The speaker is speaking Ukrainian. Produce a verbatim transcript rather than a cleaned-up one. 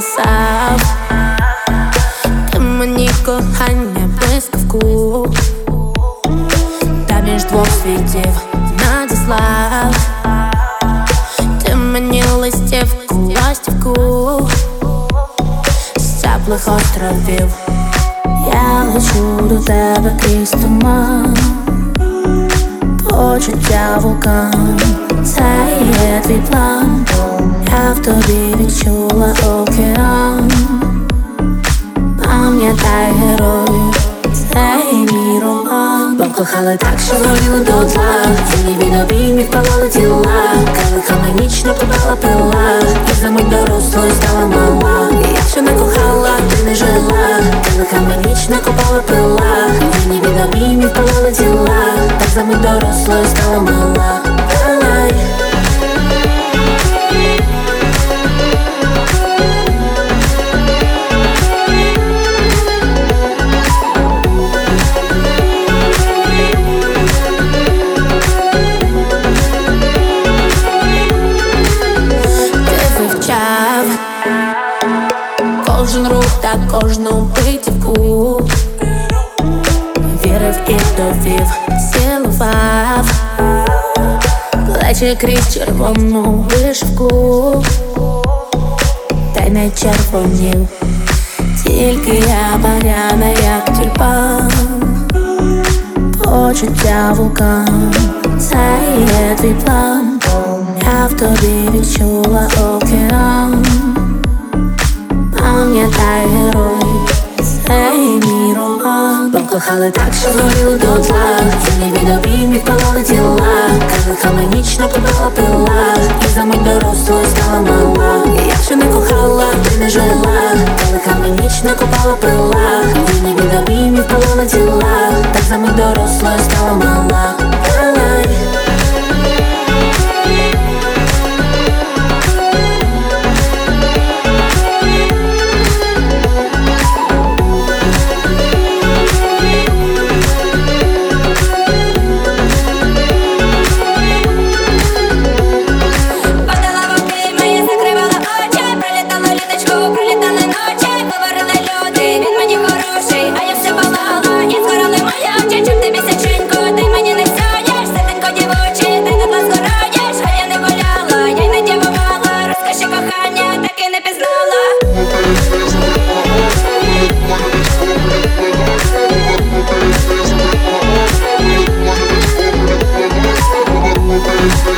написав, ти мені кохання блискавку, та між двох світів надіслав. Ти мені листівку, ластівку з теплих островів. Я лечу до тебе крізь туман, почуття вулкан, це є твій план. Я в тобі відчула океан. Пам'ятай, герой, це мій роман. Бо кохали так, що горіли до тла, зимні від обіймів палали тіла, калихами ніч нападала пила, і за мить дорослою стала мала. І якщо не кохала, ти не жила, калихами ніч накопала пила, зимні від обіймів палали тіла, так за мить дорослою стала мала. Кожен рух та кожну битівку вірив і довів, цілував плечі крізь червону вишивку, та й не червонів, тільки я баряна, як тюльпан. Почуття вулкан, це є твій план. Я в тобі відчула океан. Пам'ятай, герой, це мій роман. Бо кохали так, що горіли до тла, зимні від обіймів палали тіла, калихами ніч нападала пила, і за мить дорослою стала мала. І якщо не кохала, ти не жила, калихами ніч накопала пила, зимні від обіймів палали тіла, так за мить дорослою стала мала. We'll be right back.